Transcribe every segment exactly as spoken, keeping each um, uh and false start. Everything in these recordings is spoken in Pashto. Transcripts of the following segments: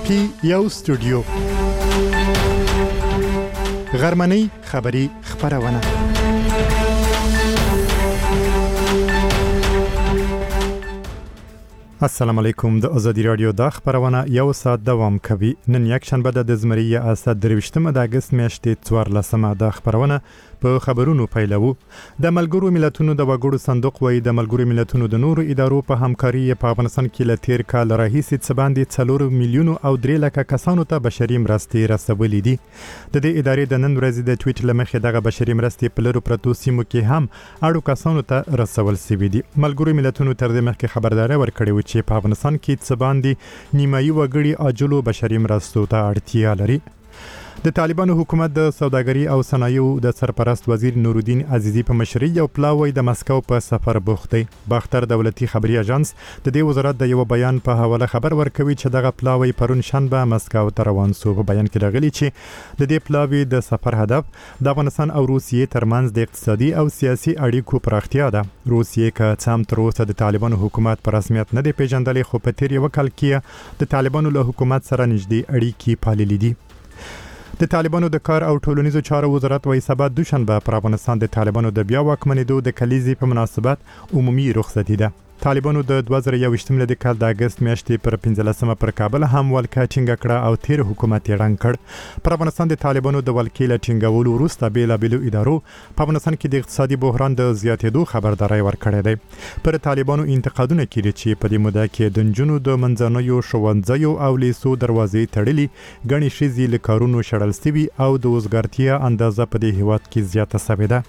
کې یو استودیو غرمنۍ خبری خبرونه السلام علیکم د ازادي رادیو د خبرونه یو ساعت دوام کوي. نن یک شنبه د زمری اسد درويشتمه د اگست میاشتې څوارلسمه د خبرونه په خبرونو پیلوو. د ملګرو ملتونو د وګړو صندوق وایي د ملګرو ملتونو د نورو ادارو په همکاري په افغانستان کې له تیر کال راهیسې څه باندې څلور میلیونو او درې لکه کسانو ته بشري مرستې رسولې دي. د دې ادارې د نن ورځې د ټویټ لمخې دغه بشري مرستې په لرو پرتو سیمو کې هم اړو کسانو ته رسول شوې دي. ملګرو ملتونو تر دې مخکې خبرداري ورکړې و چې په افغانستان کې څه باندې نیمایي وګړي عاجلو بشري مرستو ته اړتیا لري. د طالبانو حکومت د سوداګري او صنایعو د سرپرست وزیر نورالدین عزیزی په مشرۍ یو پلاوی د مسکو په سفر بوخت دی. باختر دولتي خبري اژانس د دې وزارت د یو بیان په حواله خبر ورکوي چې دغه پلاوی پرون شنبه مسکو ته روان شو. په بیان کې راغلي چې د دې پلاوی د سفر هدف د افغانستان او روسیې ترمنځ د اقتصادي او سیاسي اړیکو پراختیا ده. روسیې که څام تر اوسه د طالبانو حکومت په رسمیت نه دی پیژندلې، خو په تیر یو کال کې د طالبانو له حکومت سره نږدې اړیکې پاللې دي. د طالبانو د کار او ټولنیزو چارو وزارت وايي سبا دوشنبه پر افغانستان د طالبانو د بیا واکمنېدو د کلیزې په مناسبت عمومي رخصتي ده. طالبانو د دوه زره یوویشتم د کال د اگست میاشتې پر پنځلسمه پر کابل هم ولکه ټینګه کړه او تیر حکومت یې رنګ کړ. پر افغانستان د طالبانو د ولکې له ټینګولو وروسته بیلابیلو ادارو په افغانستان کې د اقتصادي بحران د زیاتېدو خبرداري ورکړې ده. پر طالبانو انتقادونه کړي چې په دې موده کې د نجونو د منځنیو ښوونځیو او لیسو دروازې تړلې، ګڼې ښځې له کارونو شړل شوي او د وزګارتیا اندازه په دې هیواد کې زیاته شوې ده.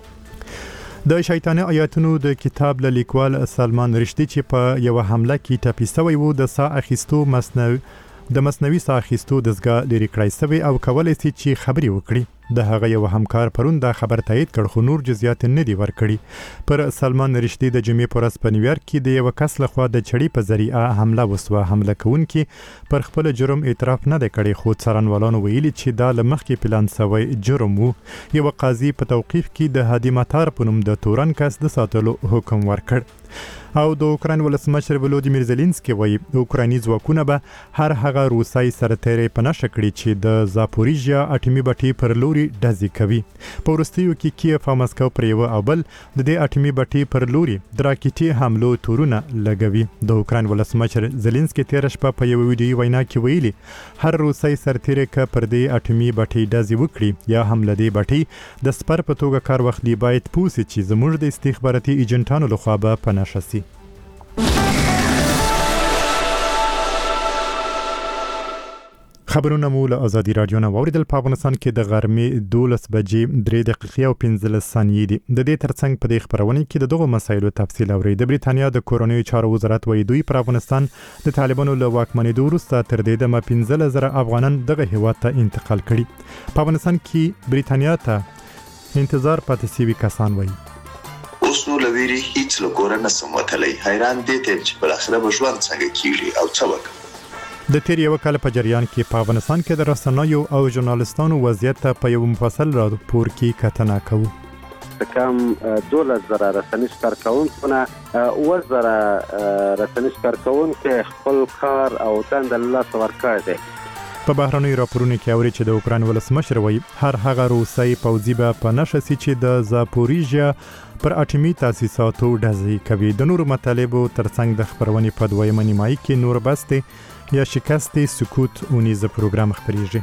د شیطانه آیاتونو د کتاب له لیکوال سلمان رشدي چې په یو حمله کې ټپي شوی و د سا اخیستو مصنوعي د مصنوعي سا اخیستو دزګه لري کړی شوی او کولای شي چې خبري وکړي. د هغه یو همکار پرون دا خبر تایید کړ، خو نور جزئیات نه دی ورکړي. پر سلمان رشدي د جمعې پر ورځ په نیویارک کې د یو کس لخوا د چړې په ذریعه حمله وسوه. حمله کوونکي پر خپل جرم اعتراف نه دی کړی، خو څارنوالانو ویلي چې دا له مخکې پلان شوی جرم وو. یو قاضي په توقیف کې د هادي مطار په نوم د تورن کس د ساتلو حکم ورکړ. او د اوکراین ولسمشر ولودیمیر زيلنسکي وایي اوکرایني ځواکونه به هر هغه روسي سرتېري په نشه کړي چې د زاپوریژیا اټومي بټۍ پر لوري ډزې کوي. په وروستیو کې کیف او مسکو پر یو او بل د دې اټومي بټۍ پر لوري د راکټي حملو تورونه لګوي. د اوکراین ولسمشر زيلنسکي تیر شپه په یو ویډیو وینا کې ویلي هر روسي سرتېري ک پر دې اټومي بټۍ ډزې وکړي یا حمله دې بټۍ د سپر په توګه کار واخلي، باید پوسي چې زموږ د استخباراتي ایجنټانو لخوا به پناشه سي. خبرونه مو له ازادي رادیو نه واوریدل. په افغانستان کې د غرمې دولس بجې درې دقیقې او پنځلس ثانیې دي. د دې ترڅنګ په دې خبرونه کې د دغه مسایلو تفصیل اوري. د بریتانیا د کورونیو چارو وزارت وايي دوی پر افغانستان د طالبانو له واکمنېدو وروسته تر دې دمه پنځه زره افغانان دغه هیواد ته انتقال کړي. په افغانستان کې بریتانیا ته انتظار پاتې شوي کسان وايي اوس نو لویری هیڅ لګور نه سموتلی، حیران دي ته چې بل اخره به ژوند څنګه کیږي او څه وکړي. د تیر یو کال په جریان کې په افغانستان کې د رسنیو او ژورنالستانو وضعیت په یو مفصل راپور کې کتنه کوو. کم دولس زره رسنیز کارکونکو اوه زره رسنیز کارکونکو خپل کار او دنده له لاسه ورکړی دی. په بهرنیو راپورونو کې اوري چې د اوکراین ولسمشر وایي هر هغه روسي پوځي به په نشه سي چې د زاپوریژیا پر اټومي تاسیساتو ډزې کوي. د نورو مطالبو ترڅنګ د خبرونې په دویمه نیمایي کې نور بسته یا شکست سکوت اونیزه پروګرام خبريږي.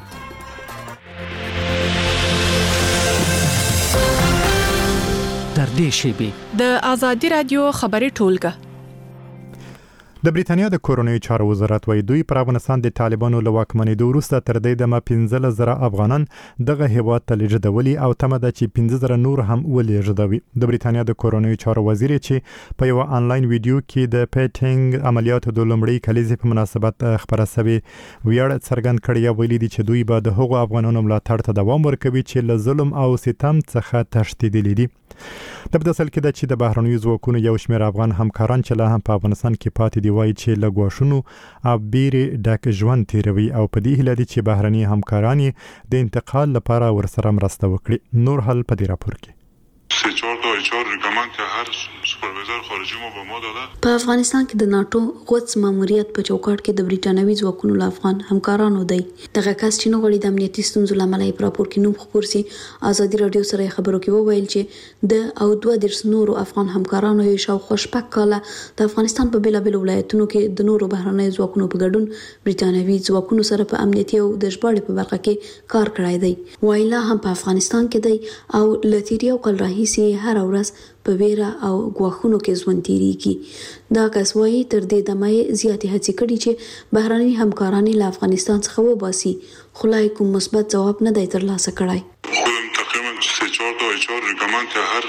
در دې شیبه د ازادي رادیو خبري ټولګه. د بریتانیا د کورونیو چارو وزارت وايي دوی پر افغانستان د طالبانو له واکمنېدو وروسته تر دې دمه پنځه زره افغانان دغه هیواد ته لیږدولي او تمه ده چې پنځه زره نور هم ولېږدوي. د بریتانیا د کورونیو چارو وزیر چې په یو آنلاین ویډیو کې د پیټینګ عملیاتو د لومړۍ کلیزې په مناسبت خبره شوې ویاړ څرګند کړی، ویلي دي چې دوی به د هغو افغانانو ملاتړ ته دوام ورکوي چې له ظلم او ستم څخه تښتېدلي دي. د بدسل کې د چې د بهرنیو ځواکونو یو شمېر افغان همکاران چې لا هم په افغانستان کې پاتې دي وایي چې له ګواښونو او بیرې ډک ژوند تیروي او په دې هیله دي چې بهرني همکاران د انتقال لپاره ورسره مرسته وکړي. نور حل په دې راپور کې سه چهار تا اچ آر ریکامند که هر سوپروایزر خارجي مو به ما داده. په افغانستان کې د ناتو غوڅ ماموریت په چوکاټ کې د بریټانوي ځواکونو له افغان همکارانو دی. دغه کس چې نو غوړي د امنیتي ستونزو لامل یې راپور کې نوم خبر سي ازادي رادیو سره خبرو کې وویل چې د او دوه درس نورو افغان همکارانو یې شاو خوشپک کاله د افغانستان په بیلابل ولایتونو کې د نورو بهرنۍ ځواکونو په ګډون بریټانوي ځواکونو سره په امنیتي او د ژباړې په برخه کې کار کړی دی. وایلا هم په افغانستان کې دی او لتیریا او کل راهیسي هر ورځ په ویرا او غواخونو کې ژوند تیریږي. دا کس وایي تر دې دمه زیاتې هڅې کړې چې بهرني همکاران له افغانستان څخه وباسي خو لا کوم مثبت جواب نه دی ترلاسه کړی. خو تقریبا سه چهار تا اچ آر ریکامند که هر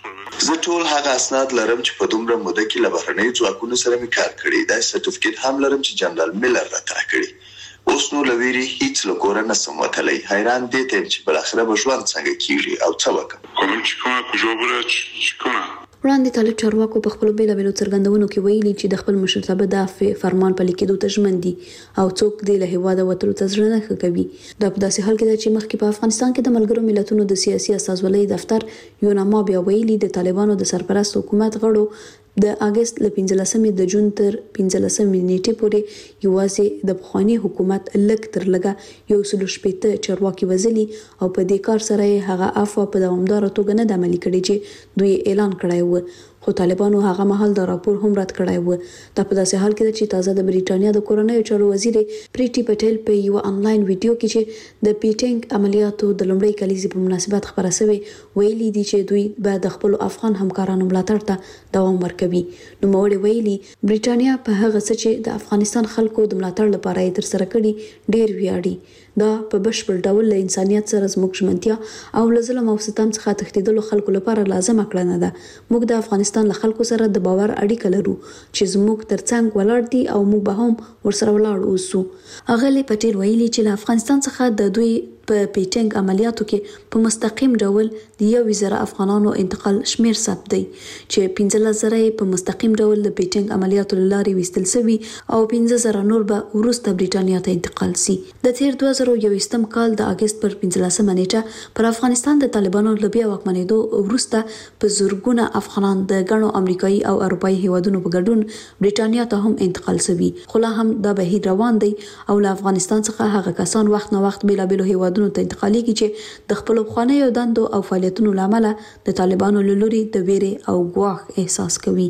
زه ټول هغه اسناد لرم چې په دومره موده کې له بهرنۍ ځواکونو سره مې کار کړی. دا سرټیفیکټ هم لرم چې جنرال میلر راته کړی. اوس نو لویری هیڅ لکور نه سموتلی. حیران دي ته چې بل اخره به ژوند څنګه کیږي او څه وکړم. کوم چې کومه کجا بره چې کومه وړاندې طالب چارواکو په خپل بیلابلو څرګندونو کې ویلي چې د خپل مشرتابه دافع فرمان پلي کېدو ته ژمن دي او څوک د له هواده وتلو ته ځړ نه کوي. دا په داسې حال کې ده چې مخکې په افغانستان کې د ملګرو ملتونو د سیاسي استازولۍ دفتر یوناما بیا ویلي د طالبانو د سرپرست حکومت غړو د اگست ل پنځلسمې د جون تر پنځلسمې نیټې پورې یوازې د بخوانی حکومت لک تر لګه یو سلو شپېته چارواکي وزلي او په دې کار سره هغه عفو په دوامدار توګه نه د عملي کړي چې دوی اعلان کړی و. خو طالبانو هغه مهال دا راپور هم رد کړی و. دا په داسې حال کې ده چې تازه د بریټانیا د کورنۍ چارو وزیر پریټي پټیل په یو انلاین ویډیو کې چې د پیټینګ عملیاتو د لومړۍ کلیزې په مناسبت خبره شوې ویلي دي چې دوی به د خپل افغان همکارانو ملاتړ ته دوام ورکوي. نو موږ ویلي بریټانیا په هغه څه چې د افغانستان خلکو د ملاتړ لپاره یې تر سره کړي ډیر ویاړي. دا په بشپړ ډول له انسانيت سره زموږ ژمنتیا او له ظلم او ستم څخه تښتېدلو خلکو لپاره لازم کړنه ده. موږ د افغانستان له خلکو سره د باور اړیکه لرو چې زموږ ترڅنګ ولاړ دي او موږ به هم ورسره ولاړ اوسو. اغلی پټیل ویلي چې له افغانستان څخه د دوی په پیټینګ عملیاتو کې په مستقیم ډول د یو وزره افغانانو انتقال شمیر ثبت دی چې پنځه زره په مستقیم ډول د پیټینګ عملیاتو لاري وستل سوي او پنځه زره نور به ورسته بریټانیا ته انتقال سي. د تیر دوه زره یوویشتم کال د اگست پر پنځلسمه نیټه پر افغانستان د طالبانو لبیا واکمنېدو ورسته په زورګونه افغانان د غنو امریکایي او اروپایي هیوادونو په ګډون بریټانیا ته هم انتقال سوي. خو لا هم دا بهیر روان دی او له افغانستان څخه هغه کسان وخت نه وخت بیلابل هیوادونو ته انتقالي کی چې د خپل خوانیو دندو او فعالیتونو لامل د طالبانو لوري د ویرې او ګواښ احساس کوي.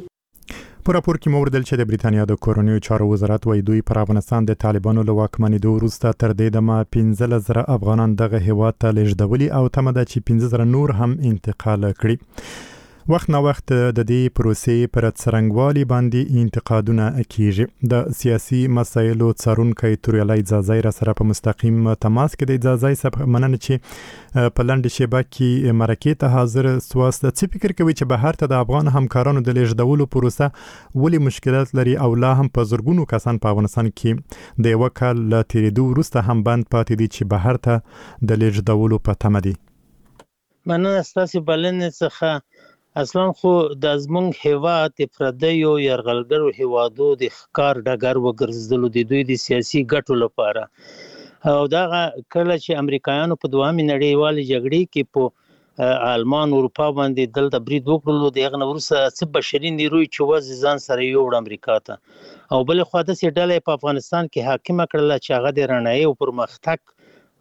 په راپور کې موردل چې د بریټانیا د کورنیو چارو وزارت وایي دوی پر افغانستان د طالبانو له واکمنېدو وروسته تر دې دمه پنځه زره افغانان دغه هیواد ته لیږدولي او تمه ده چې پنځه زره نور هم انتقال کړي. وخت نه وخت د دې پروسې پر څرنګوالي باندې انتقادونه کیږي. د سیاسي مسایلو څارونکي توریالای ځازای را سره په مستقیم تماس کې د ځازای سره مننه چې په لاندې شیبه کې مرکې ته حاضر سواست. څه فکر کوي چې بهر ته د افغان همکارانو د لیږدولو پروسه ولې مشکلات لري او لا هم په زرګونو کسان په افغانستان کې د یو کال له تیریدو وروسته هم بند پاتې دي چې بهر ته د لیږدولو په تمه دي؟ مننه ستاسو بلنې څخه. اصلا خو د زمونږ هیواد د پردیو یرغلګرو هیوادو د ښکار ډګر وګرځېدلو د دوی د سیاسي ګټو لپاره او دغه کله چې امریکایانو په دوامي نړیوالې جګړې کې په آلمان اروپا باندې دلته برید وکړلو د هغه وروسته څه بشري نیروی چې وځي ځان سره یوړ امریکا ته او بل خو د سې ډلې په افغانستان کې حاکم کړل چې هغه د رڼایي او پرمختګ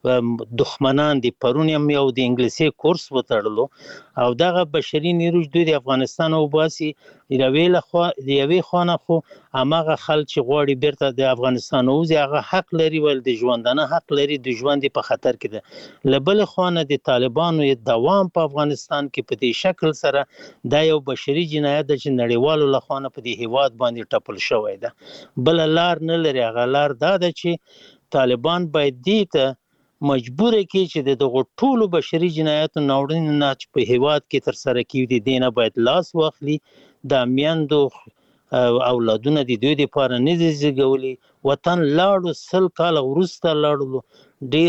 دښمنان دي. پرون هم یو د انګلیسي کورس وتړلو او دغه بشري نیروی دوی د افغانستان او باسي یوې لخوا د یوې خانه خو هغه خلک چې غواړي بیرته د افغانستان اوځي هغه حق لري ول د ژوندانه حق لري د ژوند په خطر کې ده. لبل خانه د طالبانو دوام په افغانستان کې په دې شکل سره دا یو بشري جنایت د نړیوالو لخوا په دې هیواد باندې ټپل شوی ده. بل لار نه لري. هغه لار دا ده چې طالبان باید دې ته مجبور کی چې د دغه ټولو بشري جنایاتو ناوړه نه چې په هیواد کې تر سره کیږي دینه باید لاس واخلي. د میندو اولادونه د دوی لپاره نه دي زیږولي. وطن لاړو سل کال وروسته لاړو.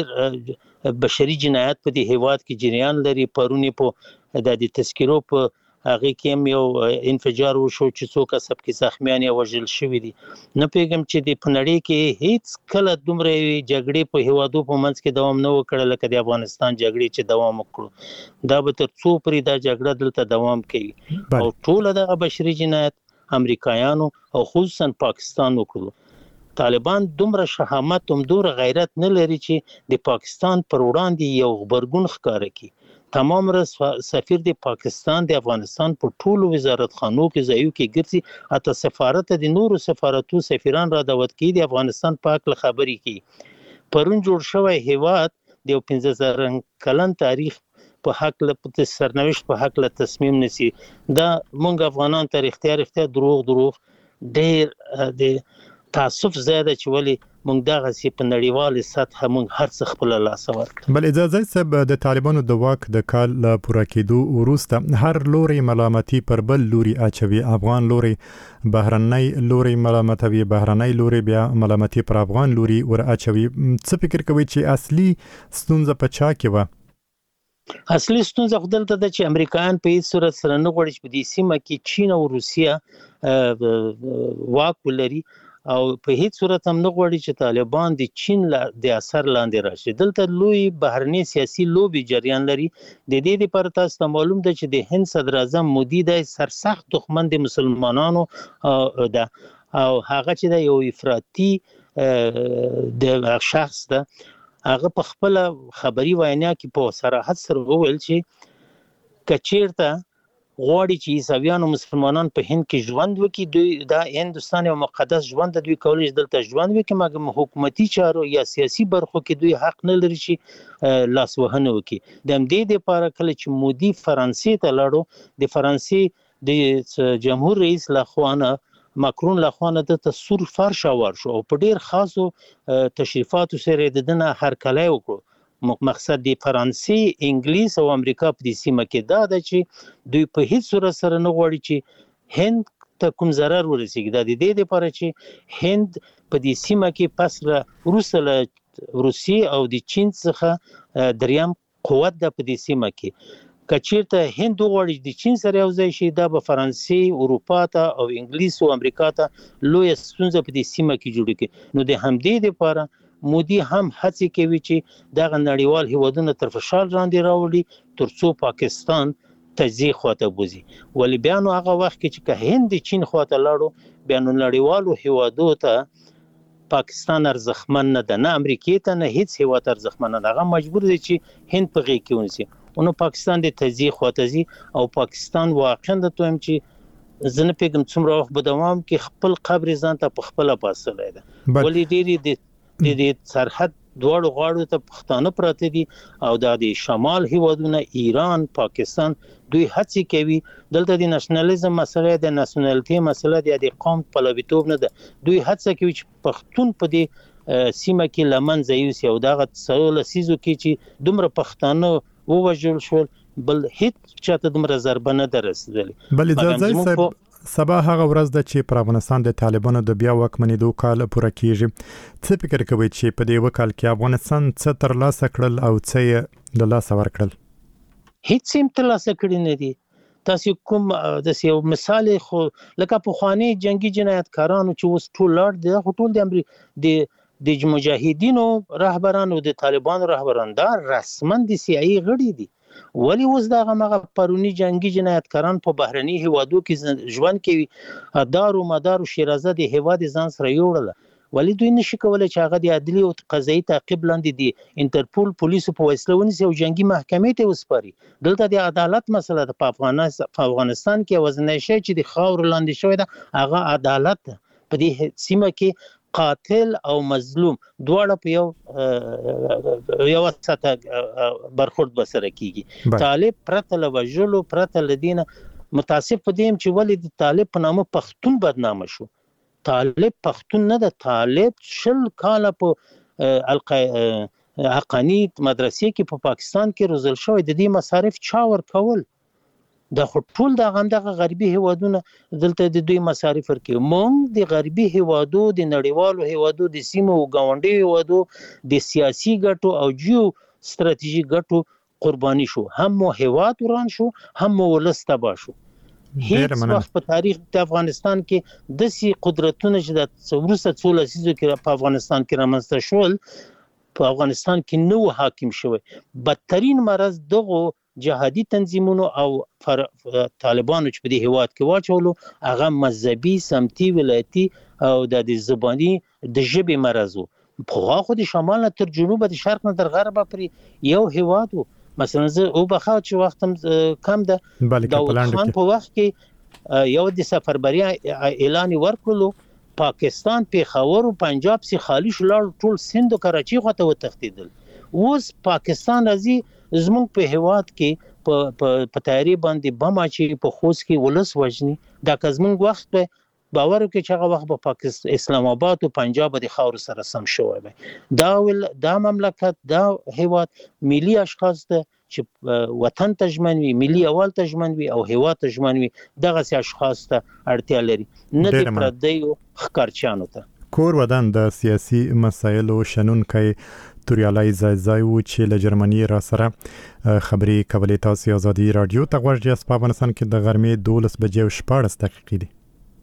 ډیر بشري جنایات په دې هیواد کې جریان لري. پرونی په د تذکرو په هغه کې یو انفجار وشو چې څو کسب کې زخمیان یا وژل شوي دي. نه پیغام چې د پنړې کې هیڅ کله دومره جګړې په هیوادو په منځ کې دوام نه وکړ لکه د افغانستان جګړې چې دوام وکړو. دا به تر څو پورې دا جګړه دلته دوام کوي او ټول دغه بشري جنایت امریکایانو او خصوصا پاکستان وکړو. طالبان دومره شهامت هم دومره غیرت نه لري چې د پاکستان پر وړاندې یو غبرګون ښکاره کړي. تمام رس سفیر د پاکستان د افغانستان په ټولو وزارتخانو کې ځایو کې ګرځي، حتی سفارت د نورو سفارتو سفیران را دعوت کوي د افغانستان په اړه خبرې کوي. پرون جوړ شوی هیواد د پنځه زره کلن تاریخ په حق له سرنوشت په حق له تصمیم نسی. دا مونږ افغانان ته اختیار اختیار دروغ دروغ ډېر د تاسف زیاده چې ولی مونږ دغه سی په نړیواله سطح مونږ هر څه خپل لاس ورکړ. بل اجازه صاحب د طالبانو د واک د کال لا پوره کېدو وروسته هر لوري ملامتي پر بل لوري اچوي. افغان لوري بهرنۍ لوري ملامتوي، بهرنۍ لوري بیا ملامتي پر افغان لوري ور اچوي. څه فکر کوي چې اصلي ستونزه په چا کې و؟ اصلي ستونزه خو دلته ده چې امریکایان په هیڅ صورت سره نه غواړي چې په دې سیمه کې چین او روسیه واک ولري او په هیڅ صورت هم نه غواړي چې طالبان د چین د اثر لاندې راشي. دلته لوی بهرني سیاسي لوبي جریان لري. د دې لپاره تاسو ته معلوم ده چې د هند صدر اعظم مودي د سرسخت دښمن د مسلمانانو ده او هغه چې د یو افراطي د شخص ده. هغه په خپل خبري وینا کې په صراحت سره وویل چې کچیرته غواړي چې عیسویان او مسلمانان په هند کې ژوند وکړي، دوی دا هندستان یو مقدس ژوند دوی کولای شي دلته ژوند وکړي، مګر حکومتي چارو یا سیاسي برخو کې دوی حق نه لري چې لاس وهنه وکړي. د همدې لپاره کله چې مودي فرانسې ته لاړو، د فرانسې د جمهور رئیس لخوانه ماکرون لخوانه د سور فرش اور شو او په ډیر خاصو تشریفاتو سره د دنه هرکلی وکړو. مقصد د فرانسې، انګلیس او امریکا په دې سیمه کې دا ده چې دوی په هیڅ صورت سره نه غواړي چې هند ته کوم ضرر ورسیږي. دا د دې لپاره چې هند په دې سیمه کې پس له روسه له روسیې او د چین څخه دریم قوت ده په دې سیمه کې. کچیرته هند غواړي د چین سره یو ځای شي، دا به فرانسې، اروپا ته او انګلیس او امریکا ته لوی ستونزه په دې سیمه کې جوړ کړي. نو د همدې لپاره مودي هم هڅه کوي چې دغه نړیوال هیوادونه تر فشار لاندې راوړي ترڅو پاکستان تجزیه خواته بوزي. ولی بیا نو هغه وخت کې چې هند د چین خواته لاړو، بیا نو نړیوالو هیوادو ته پاکستان ارزښتمن نه ده، نه امریکای ته، نه هیڅ هیواد ارزښتمن نه ده. هغه مجبور دی چې هند په غېږ کې ونیسي. نو پاکستان د تجزیه خواته ځي او پاکستان واقعا د تویم چې زه نه پیږم څومره وخت به دوام کې خپل قبر ځان ته په خپله پاسلی ده. ولی ډېرې د د دې سرحد دواړو غاړو ته پښتانه پراته دي او دا د شمال هیوادونه ایران، پاکستان دوی هڅې کوي. دلته د نشنالیزم مسله، د ناسیونالټي مسله د قوم پلویتوب نه ده. دوی هڅه کوي چې پښتون په دې سیمه کې لمنځه یوسي او دغه څو لسیزو کې چې دومره پښتانه ووژل شول بل هیڅ چاته دومره ضربه نه ده رسېدلې. بل اجازه صاحب سبا هغه ورځ ده چې پر افغانستان د طالبانو د بیا واکمنېدو کال پوره کیږي. څه فکر کوئ چې په دې وکال کې افغانستان څه ترلاسه کړل او څه یې د لاسه ورکړل؟ هیڅ هم ترلاسه کړي نه دي. تاسو کوم د یو مثال خو لکه پخوانی جنگي جنایتکارانو چې اوس ټول لاړ دي، خو ټول د امریکا د د مجاهدینو رهبرانو د طالبانو رهبران دا رسما د سی آی غړي دي. ولی اوس دغه مغه پرونی جنگي جنایتکاران په بهرني هیوادو کې ژوند کوي، دارو مدارو شیرازه د هیواد ځان سره یوړل. ولی دوی نشي کولای چې هغه د عدلي او قضایي تعقیب لاندې دي انټرپول پولیسو په وسیله ونیسي او جنگي محکمې ته وسپاري. دلته د عدالت مسله ده. په افغانستان کې وزنه شي چې د خاور لاندې شوی ده هغه عدالت ده. په دې سیمه کې قاتل او مظلوم دواړه په یو یو ساته برخورد بسره کیږي. طالب پرته له وژلو، پرته له دینه متاسف په دې چې ولې د طالب په نامه پښتون بدنامه شو. طالب پښتون نه ده. طالب شل کاله په حقانی مدرسې کې په پاکستان کې روزل شوی. د دې مصارف چا ورکول؟ دا خو ټول د غندغه غربي هیوادونه دلته د دوی مصارف ورکوي. مونږ د غربي هیوادو، د نړیوالو هیوادو، د سیمو او ګاونډي هیوادو د سیاسي ګټو او جیو ستراتیژیک ګټو قرباني شو. هم مو هیواد وران شو، هم مو ولس تباه شو. هیڅ وخت په تاریخ د افغانستان کې د سي قدرتونه چې د څورسه څو لسیزو کې په افغانستان کې رامنځته شول په افغانستان کې نو حاکم شوی. بدترین مرض دغه جهادي تنظیمونو او طالبانو چې په دې هیواد کې واچولو هغه مذهبي سمتي ولایتي او د زبانی د ژبې مرض وو. په خو د شمال نه تر جنوب د شرق نه تر غرب پورې یو هیواد وو. مثلا زه او بخاو چې وختم کم ده داود خان په وخت کې یو د سفربری اعلان ورکړلو پاکستان پیښور او پنجاب سي خالی شول ټول سند او کراچي غوته وتښتیدل. اوس پاکستان راځي زموږ په هیواد کې په په تیاری باندې بم اچي په خوست کې ولس وژني. دا کزمنګ وخت په باور کې چې هغه وخت په پاکستان اسلام آباد او پنجاب د خاور سره سم شوی وي. دا ول دا مملکت دا هیواد ملي اشخاص ته چې وطن ته ژمن وي ملي اول ته ژمن وي او هیواد ته ژمن وي دغه سي اشخاص ته اړتیا لري نه د پردیو خکارچانو ته. کور ودان د سیاسي مسایلو شنونکي توریالای زای و چې له جرمني را سره خبري کولې. تاسو آزادي رادیو ته غوږ یاست. په افغانستان کې د غرمې دولس بجې او شپاړس دقیقې دي.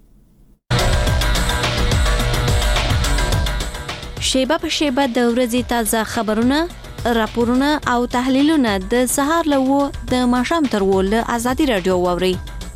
شیبه په شیبه د ورځې تازه خبرونه، راپورونه او تحلیلونه د سهار له و د ماښام تر و له آزادي رادیو واوري.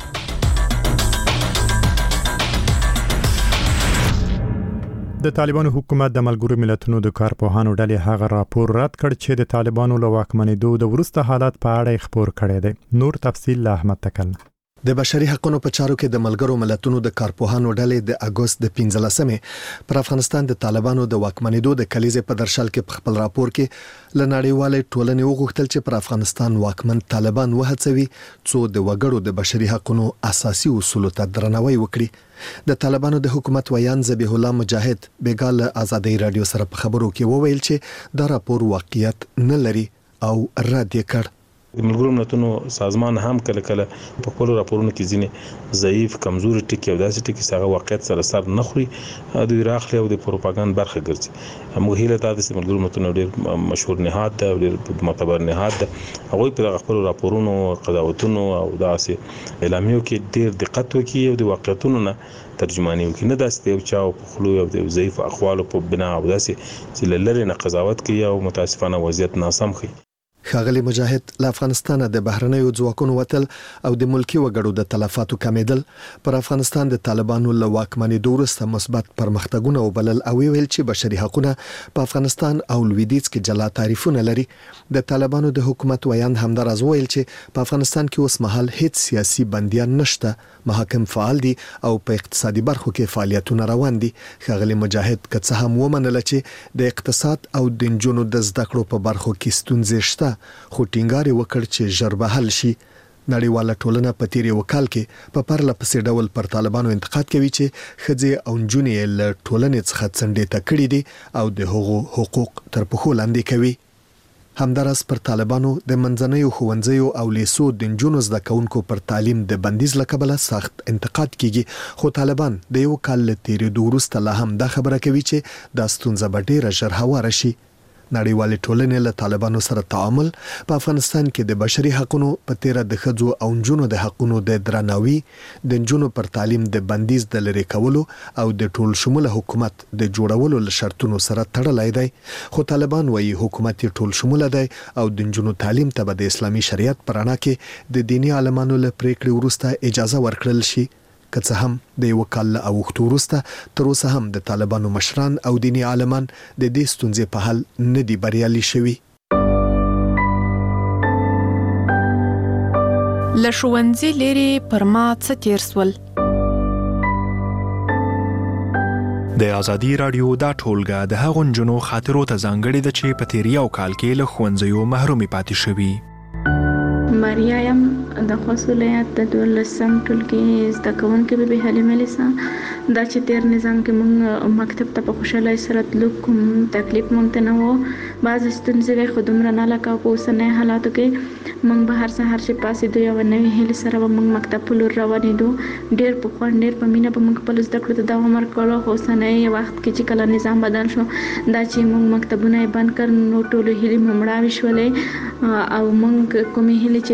د طالبانو حکومت د ملګرو ملتونو د کارپوهانو ډلې هغه راپور رد کړ چې د طالبانو له واکمنېدو د وروسته حالات په اړه خبر کړی دی. نور تفصیل له احمد تکل. د بشري حقوقو په چارو کې د ملګرو ملتونو د کارپوهانو ډلې د اگست د پنځلسمې پر افغانستان د طالبانو د واکمنېدو د کلیزې په درشل کې په خپل راپور کې ل نړیوالې ټولنې وغوښتل چې پر افغانستان واکمن طالبان وهڅوي څو د وګړو د بشري حقوقو اساسي اصولو ته درناوی وکړي. د طالبانو د حکومت ویان ذبیح الله مجاهد بیګال آزادي رادیو سره په خبرو کې وویل چې دا راپور واقعیت نه لري او رد یې کړ. د ملګرو ملتونو سازمان هم کله کله په خپل راپورونو کې ځینې ضعیف کمزوري ټکي او داسې ټکي څنګه واقعیت سره سر نه خوري د راخلي او د پروپاګاندا برخه ګرځي. موږ هیله تا د ملګرو ملتونو ډېر مشهور نهاد ده او ډېر معتبر نهاد ده هغه په خپل راپورونو قضاوتونو او داسې اعلامیو کې ډېر دقت وکړي او د واقعیتونو نه ترجمانی وکړي، نه داسې یو چا په خلو او د ضعیف اقوالو په بنا او داسې چې لری نه قضاوت کوي او متاسفانه وضعیت ناسم خي. ښاغلي مجاهد له افغانستان د بهرنیو ځواکونو وتل او د ملکی وګړو د تلفاتو کمیدل پر افغانستان د طالبانو له واکمنېدو وروسته مثبت پرمختګونه وبلل او ویل چې بشري حقوقونه په افغانستان او لویدیځ کې جلا تعریفونه لري. د طالبانو د حکومت ویان همدارز ویل چې په افغانستان کې اوس مهال هیڅ سیاسي بندیان نشته، محاکم فعال دي او په اقتصادي برخو کې فعالیتونه روان دي. ښاغلي مجاهد که څه هم ومنل چې د اقتصاد او د نجونو د زده کړو په برخو کې ستونزې شته، خو ټینګار وکړ چې ژر به حل شي. نړیواله ټولنه په تیر یو کال کې په پرله پسې ډول پر طالبانو انتقاد کوي چې ښځې او نجونې له ټولنې څخه څنډې ته کړي دي او د هغو حقوق تر پښو لاندې کوي. همدارس پر طالبانو د منځنیو ښوونځیو او لیسو د نجونو زده کوونکو پر تعلیم د بندیز له کبله سخت انتقاد کیږي، خو طالبان د یو کال له تیرېدو وروسته لا هم دا خبره کوي چې دا ستونزه به ډیره ژر هواره شي. نړیوالې ټولنې له طالبانو سره تعامل په افغانستان کې د بشري حقوقو په تیره د ښځو او نجونو د حقوقو د درناوي، د نجونو پر تعلیم د بندیز د لرې کولو او د ټول شموله حکومت د جوړولو له شرطونو سره تړلی دی. خو طالبان وایي حکومت ټول شموله دی او د نجونو تعلیم ته به د اسلامي شریعت په رڼا کې د دیني عالمانو له پریکړې وروسته اجازه ورکړل شي. که څه هم د یو کال له اوښتو وروسته تر اوسه هم د طالبانو مشران او دیني عالمان د دې ستونزې په حل نه دي بریالي شوي. له ښوونځي لرې پر ما څه تیر سول. د آزادي رادیو دا ټولګه د هغو نجونو خاطرو ته ځانګړې ده چې په تیر یو کال کې له ښوونځیو محرومې پاتې شوي. ماریا یم د خوست ولایت د دولسم ټولګي زده کوونکې بي بي حلیمه لیسا. دا چې تیر نظام کې موږ مکتب ته په خوشحالۍ سره تلو، کوم تکلیف موږ ته نه و، بعضې ستونزې وې خو دومره نه لکه په اوسنۍ حالاتو کې موږ به هر سهار چې پاڅېدو یوه نوې هیلې سره به موږ مکتب په لور روانېدو. ډېر په خوند ډېر په مینه به موږ خپلو زده کړو ته دوام ورکړو. خو اوسنۍ وخت کې چې کله نظام بدل شو، دا چې موږ مکتبونه یې بند کړ، نو ټولو هیلې مو مړاوې شولې او موږ کومې هیلې چې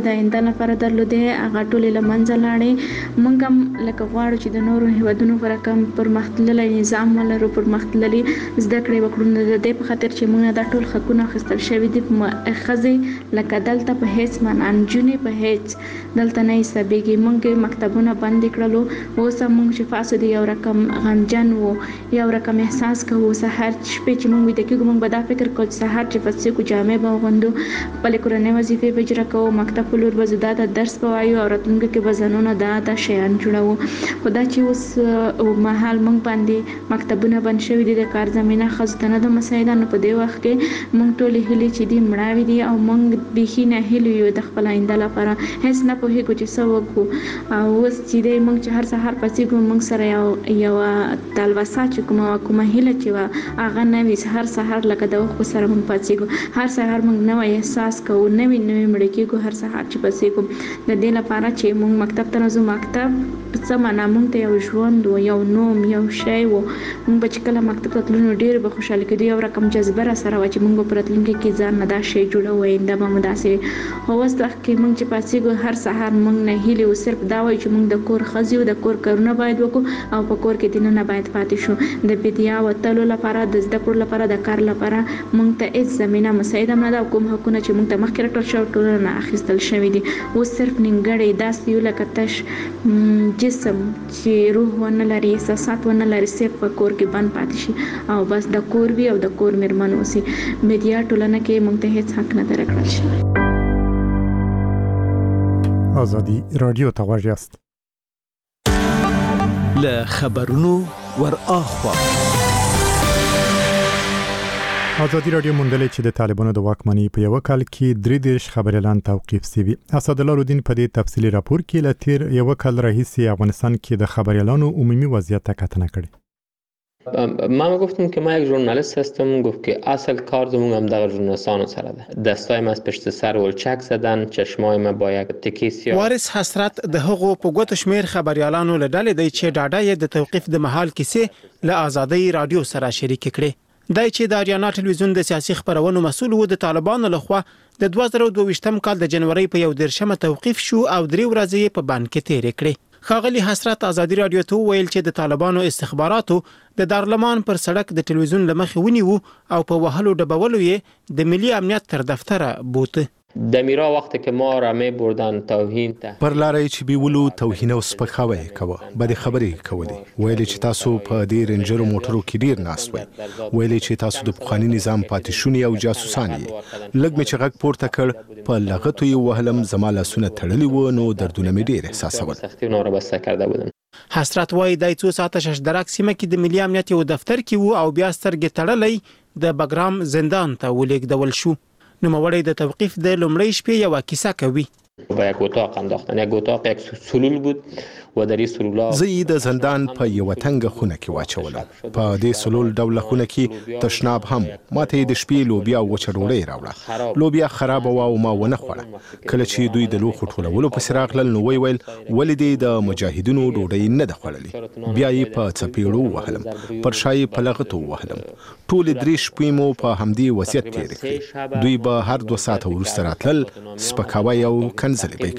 د آینده لپاره درلودې هغه ټولې له منځه لاړې. موږ هم لکه غواړو چې د نورو هیوادونو په رقم پرمختللی نظام ولرو، پرمختللي زده کړې وکړو. نو د دې په خاطر چې موږ دا ټول حقونه اخیستل شوي دي. ښځې لکه دلته په هیڅ معنا نجونې په هیڅ دلته نه حسابېږي. موږ مکتبونه بند کړلو. اوس هم موږ چې فاسو د یو رقم غمجن وو، یو رقم احساس کوو. سهار شپې چې موږ ویده کېږو موږ به دا فکر کوو چې سهار چې پاڅېږو جامې به واغوندو، خپلې کورنۍ وظیفې به اجرا کوو، مکتب په لور به ځو، دا د درس به وایو او راتلونکي کې به ځانونه دا دا شیان جوړوو. خو دا چې اوس مهال موږ باندې مکتبونه بند شوي دي، د کار زمینه ښځو ته نه ده مساعده. نو په دې وخت کې موږ ټولې هیلې چې دي مړاوې دي او موږ بیخي ناهیلي یو د خپل آینده لپاره. هېڅ نه پوهېږو چې څه وکړو. او اوس چې دی موږ چې هر سهار پاڅېږو موږ سره یو یوه تلوسه چې کومه کومه هیله چې وه هغه نه وي. هر سهار لکه د اوښکو سره موږ پاڅېږو، هر سهار موږ نوی احساس کوو، نوي نوي مړه کېږو هر سهار چې پاڅېږو. د دې لپاره چې موږ مکتب ته نه ځو. مکتب څه معنا؟ موږ ته یو ژوند و، یو نوم، یو شی و. موږ به چې کله مکتب ته تلو نو ډېر به خوشحاله کېدو. یو رقم جذبه را سره وه چې موږ به په راتلونکي کې ځان نه دا شی جوړوو، آینده به مو داسې وي. خو اوس وخت کې موږ چې پاڅېږو هر سهار موږ ناهیلي یو، صرف دا وایو چې موږ د کور ښځې یو، د کور کارونه باید وکړو او په کور کې دننه باید پاتې شو. د بیدیا وتلو لپاره، د زده کړو لپاره، د کار لپاره موږ ته هېڅ زمینه مساعده نه ده. او کوم حقونه چې موږ ته مخکې راکړل شوي ټول نه اخیستل شوي دي. اوس صرف نیمګړی داسې یو لکه تش جسم چې روح ونه لري، احساسات ونه لري، صرف په کور کې بند پاتې شي او بس د کور وي او د کور مېرمن اوسي. میډیا ټولنه کې موږ ته هېڅ حق نه ده راکړل شوی. آزادي رادیو ته غوږ یاست. له خبرونو ور اخوا آزادي رادیو موندلې چې د طالبانو د واکمنۍ په یو کال کې درې دېرش خبريالان توقیف شوي. اسدالله رودین په دې تفصیلي راپور کې له تیر یو کال راهیسې افغانستان کې د خبريالانو عمومی وضعیت ته کتنه کړې. من گفتم که من یک ژورنالیست هستم. گفت که اصل کار زمون هم در ژورنالیستانو سره ده. دستایم از پشت سر ولچک زدن، چشمای ما با یک تکی سیاه. وارث حسرت د هغو په ګوتو شمیر خبريالانو له ډلې دی چې ډاډه یې د توقیف د محل کیسې له آزادۍ رادیو سره شریک کړي. دای چې د اریانا ټلویزیون د سیاسي خبرونو مسؤل و د طالبانو لخوا د دوه زره دوه ویشتم کال د جنوري په یو دیرشمه توقیف شو او درې ورځې په بند کې تیرې کړې. ښاغلي حسرت آزادي رادیو ته ویل چې د طالبانو استخباراتو د دارالمان پر سړک د ټلویزیون لمخې ونیو او په وهلو ډبولو یې د ملي امنیت تر دفتره بوته. دمیرا وقتی که ما را می بردن توهین ته پر لارې چې بیولو توهین او سپکاوی کوه، بد خبرې کولې، ویلې چې تاسو په دې رنجرو موټرو کې ډیر ناست وئ، ویلې چې تاسو د پخواني نظام پاتې او جاسوسان یې. لږ مې چې غږ پورته کړ په لغتو یې وهلم، زما لاسونه تړلي وو نو دردونه مې ډیر احساسول. سختی اونا را بسته کرده بودن. حسرت وای دای څو ساعته ششدرک سیمه کې د ملي امنیت یو دفتر کې وو او بیا سترګې تړلې د بګرام زندان ته ولېږدول شو. نوموړی د توقیف د لومړۍ شپې یوه کیسه کوي. با یک اتاق انداختن. یک اتاق یک سلول بود و در این سلولا زه د زندان په یو تنګ خونه کې واچولم. په دې سلول ډول خونه کې تشناب هم. ماته د شپې لوبیا او وچه ډوډۍ راوړه. لوبیا خراب و او ما ونه خوړه. کله چې دوی د لوښو ټولولو پسې راغلل نو وی ویل ولې دې د مجاهدینو ډوډۍ نه ده خوړلې. بیا یې په څپېړو وهلم، پر شا یې په لغتو وهلم. ټولې درې شپې مو په همدې وضعیت تېرې کړې. دوی به هر دوه ساعته وروسته راتلل، سپکاوی او کنځلې به یې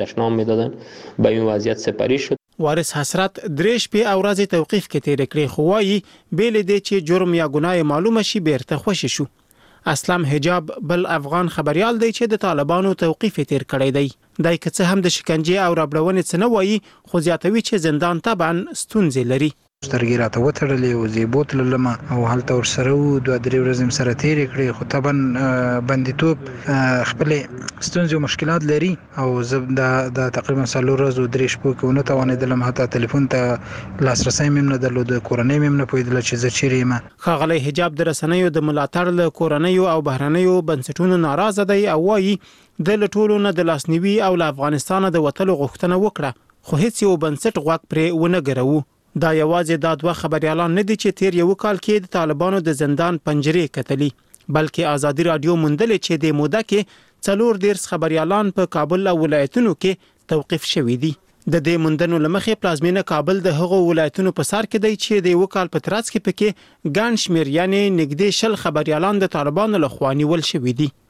کولې. وارث حسرت درې شپې او ورځې توقیف کې تیرې کړې، خو وایي بېلې دې چې جرم یا ګناه معلومه شي بیرته خوشې شو. اسلام حجاب بل افغان خبريال دی چې د طالبانو توقیف تیر کړی دی. دای که څه هم د شکنجې او ربړونې څه نه وایي، خو زیاتوي چې زندان طبعا ستونزې لري. سترګې راته وتړلې او زیبو تللم او هلته ورسره وو، دوه درې ورځې م سره تېرې کړې. خو طبعا بندیتوب خپلې ستونزې او مشکلات لري او زه دا تقریبا څلور ورځو درې شپو کې ونه توانېدلم حتی تلیفون ته لاسرسی مې هم نه درلود، کورنۍ مې هم نه پوهېدله چې زه چیرې یم. ښاغلی حجاب د رسنیو د ملاتړ له کورنیو او بهرنیو بنسټونو ناراضه دی او وایي د له ټولو نه د لاسنیوي او له افغانستانه د وتلو غوښتنه وکړه، خو هیڅ یو بنسټ غوږ پرې ونه ګروو. دا یوازې دا دوه خبريالان نه دي چې تیر یو کال کې د طالبانو د زندان پنجرې کتلي، بلکې آزادي رادیو موندلې چې د موده کې څلور دیرش خبريالان په کابل او ولایتونو کې توقیف شوي دي. د دې موندنو لمخې پلازمینه کابل د هغو ولایتونو په سر کې دی چې د یو کال په ترڅ کې پکې ګڼ شمېر یعنی نږدې شل خبريالان د طالبانو لخوا نیول شوي دي.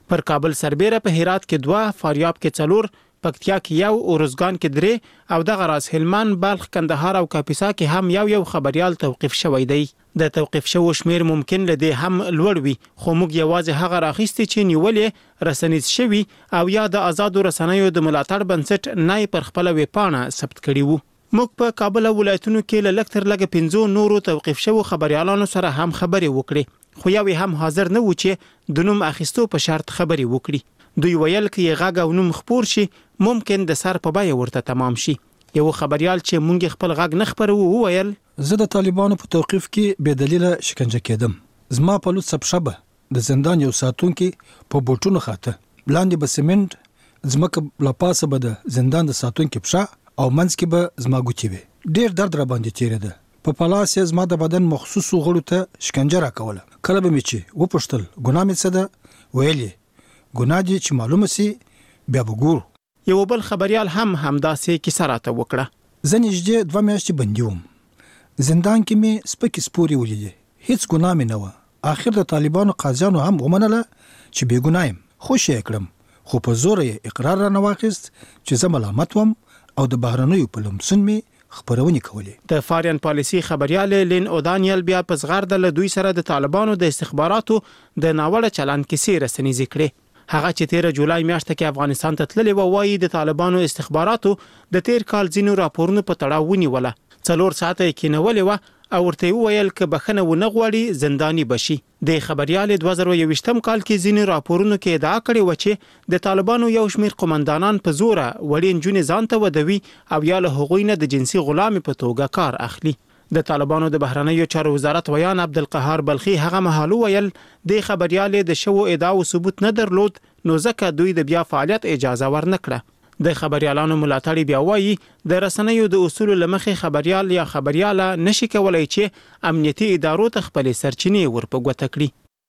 پر کابل سربېره په هرات کې دوه، فاریاب کې څلور، پکتیا کې یو، اورزګان کې درې او دغه راز هلمند، بلخ، کندهار او کاپیسا کې هم یو یو خبريال توقیف شوی دی. د توقیف شوو شمیر ممکن لدی هم لوړ وي، خو موږ یوازې هغه راخیستي چې نیولې رسنیز شوی او یا د آزادو رسنیو د ملاتړ بنسټ نه پر خپل ویبپاڼه ثبت کړی وو. موږ په کابل ولایتونو کې له لکتر لګ پنځو نورو توقیف شوو خبريالانو سره هم خبرې وکړې، خو یو هم حاضر نه و چې د نوم اخیستو په شرط خبرې وکړي. دوی ویل کې غاګ او نوم خپور شي ممکن د سر په بای ورته تمام شي. یو خبريال چې مونږ خپل غاګ نه خبرو وویل زه د طالبانو په توقیف کې بې دلیله شکنجه کېدم. زما په لوڅ سبشبه د زندان یو ساتونکي په بوټونو خاطه لاندې به سیمنټ زمکه لپاسه به د زندان د ساتونکي پښه او منځ کې به زما ګوتې وي. ډیر درد را باندې تیرېده. په پلاس یې زما د بدن مخصوصو غړو ته شکنجه را کوله. کله به مې چې وپوښتل ګناه مې څه ده ویل ګناه دې چې معلومه سي بیا وګورو. یو بل خبريال هم همداسې کیسه راته وکړه. زه نږدې دوه میاشتې بندي وم. زندان کې مې سپکې سپورې ولیدې. هیڅ ګناه مې نه وه. آخر د طالبانو قاضیانو هم ومنله چې بې ګناه یم. خوش یې کړم، خو په زوره یې اقرار رانه واخیست چې زه ملامت وم او د بهرنیو په لمسون مې خبرونه کولې. د فارین پالیسي خبريال لین اودانیل بیا په زغرد له دوی سره د طالبانو د استخباراتو د ناوړه چلند کیسې رسنیزې کړې. هغه چې تیر جولای میاشته کې افغانستان ته تللی و وایي د طالبانو استخباراتو د تیر کال ځینو راپورونو په تړاو ونیوله. څلور ساعته یې کینولې وه او ورته وویل که بخښنه ونه غواړي زنداني بشي. د خبريال دوه زره یوویشتم کال کې ځینو راپورونو کې ادعا کړې و چې د طالبانو یو شمېر قومندانان په زوره وړې نجونې ځان ته ودوي او یا له هغوی نه د جنسي غلامي په توګه کار اخلي. د طالبانو د بهرنیو چارو وزارت ویان عبدالقهار بلخي هغه مهال ویل د خبريال د شوو ادعا او ثبوت نه درلود نو ځکه دوی د بیا فعالیت اجازه ورنکړه. د خبريالانو ملاتړي بیا وایي د رسنیو د اصول لمخې خبريال یا خبرياله نشي کولای چې امنیتي ادارو ته خپل سرچینې ورپه ګوته کړي.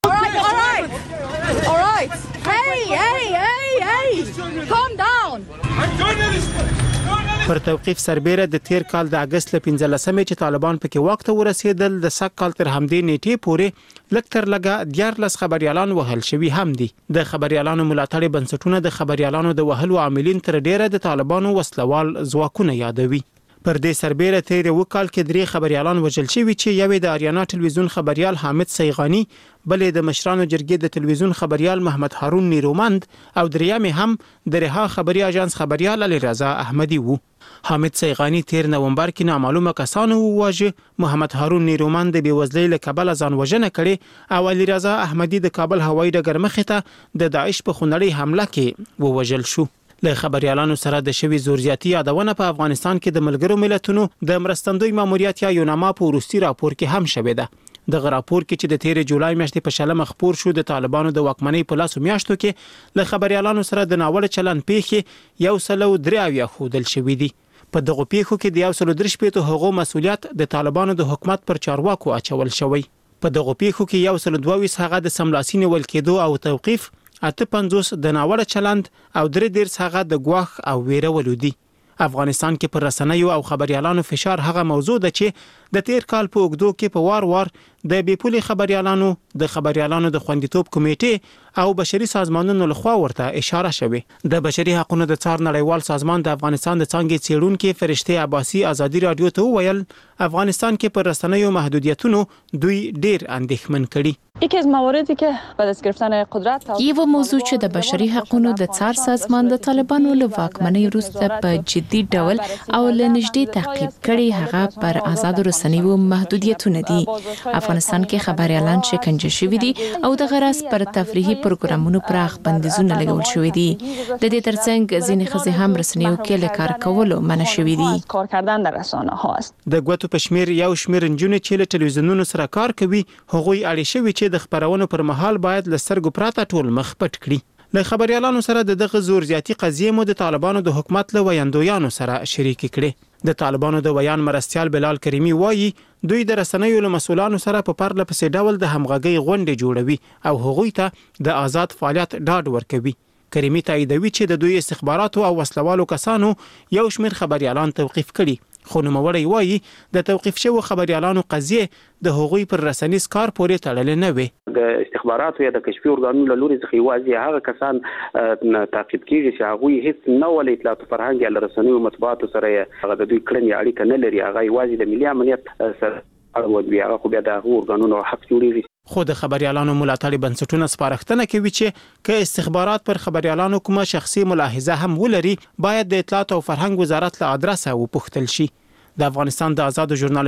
پر توقیف سربېره د تیر کال د اگست ل پنځلسمې چې طالبان پکې واک ته ورسېدل د سږ کال تر همدې نیټې پورې لکتر لګه دیارلس خبريالان وهل شوي هم دي. د خبريالانو ملاتړي بنسټونه د خبريالانو د وهلو عاملین تر ډیره د طالبانو وسلوال ځواکونه یادوي. پر دې سربېره تیر وکال کې درې خبريالان وژل شوي چې یوې د آریانا ټلویزیون خبريال حامد سیغانی، بلې د مشرانو جرګې د ټلویزیون خبريال محمد هارون نیرومند او درېیمې هم د رها خبري اژانس خبريال علي رضا احمدي وو. حامد سیغانی تیر نومبر کې نامعلومه کسانو وواژه، محمد هارون نیرومند د بېوزلۍ له کبله ځان وژنه کړې او علي رضا احمدي د کابل هوایي ډګر مخې ته د داعش په خونړۍ حمله کې ووژل شو. له خبريالانو سره د شوي زورزیاتي یادونه په افغانستان کې د ملګرو ملتونو د مرستندوی ماموریت یا یوناما په وروستي راپور کې هم شوې ده. دغه راپور کې چې د تیر جولای میاشتې په شلمه خپور شو د طالبانو د واکمنۍ په لاسو میاشتو کې له خبريالانو سره د ناوړه چلند پیښې یو سل او درې اویا ښودل شوي دي. په دغو پیښو کې د یو سل او درې شپېتو هغو مسؤلیت د طالبانو د حکومت پر چارواکو اچول شوی. په دغو پیښو کې یو سل او دوه ویس هغه د سملاسي نیول کېدو او توقیف، اته پنځوس د ناوړه چلند او درې دیرس هغه د ګواښ او ویرولو دي. افغانستان کې پر رسنیو او خبريالانو فشار هغه موضوع ده چې د تیر کال په اوږدو کې په وار وار د بیپولي خبريالانو د خبريالانو د خوندیتوب کمیټې او بشري سازمانونو لخوا ورته اشاره شوې. د بشري حقوقو د څار نړیوال سازمان د افغانستان د څانګې څېړونکي فرشته عباسي ازادي رادیو ته وویل افغانستان کې پر رسنیو محدودیتونو دوی ډیر اندېښمن کړي. یکی از مواردی که بعد از گرفتن قدرت یو موضوع چې د بشري حقوقو د څار سازمان د طالبانو له واکمنۍ وروسته په جدي ډول او له نږدې تعقیب کړي هغه پر آزادو رسنیو محدودیتونه دي. افغانستان کې خبريالان شکنجه شوي دي او د غرض پر تفریحي پروګرامونو پراخ بندیزونه لګول شوي دي. د دې ترڅنګ ځینې ښځې هم رسنیو کې له کار کولو منع شوي دي. کار کردن در رسانه ها است. د ګوتو په شمیر یو شمیر نجونې چې له ټلویزیونونو سره کار کوي هغوی اړ شوي چې د خبرونو پر مهال باید له سترګو پراته ټول مخ پټ کړي. له خبريالانو سره د دغه زور زیاتی قضیې مو د طالبانو د حکومت له ویاندویانو سره شریک کړي. د طالبانو د ویان مرستيال بلال کریمی وایي دوی د رسنیو له مسولانو سره په پرله پسې ډول د همغږۍ غونډې جوړوي او هغوی ته د آزاد فعالیت ډاډ ورکوي. کریمی تاییدوي چې د دوی استخباراتو او وسلوالو کسانو یو شمېر خبريالان توقیف کړي خو نوموړی وایي د توقیف شوو خبريالانو قضیه د هغوی پر رسنیز کار پورې تړلې نه وي. د استخباراتو یا د کشفي ارګانونو له لوري څخه یوازې هغه کسان تعقیب کیږي چې هغوی هیڅ نه ولې اطلاعات فرهنګ یا رسنیو مطبوعاتو سره هغه د دوی کړنې اړیکه نه لري، هغه یوازې د ملي امنیت سره اړوند وي، هغه خو بیا د هغو ارګانونو حق جوړیږي. خو د خبريالانو ملاتړ بنسټونه سپارښتنه کوي چې که استخبارات پر خبريالانو کومه شخصي ملاحظه هم ولري باید د اطلاعات او فرهنګ وزارت له ادرسه وپوښتل شي. د افغانستان د آزادو ژورنال